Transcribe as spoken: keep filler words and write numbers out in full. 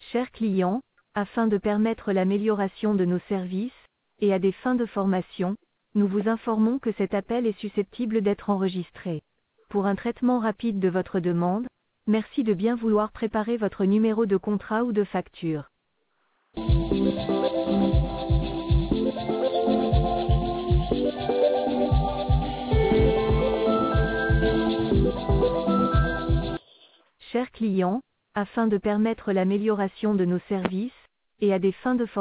Chers clients, afin de permettre l'amélioration de nos services, et à des fins de formation, nous vous informons que cet appel est susceptible d'être enregistré. Pour un traitement rapide de votre demande, merci de bien vouloir préparer votre numéro de contrat ou de facture. Chers clients, afin de permettre l'amélioration de nos services, et à des fins de formation,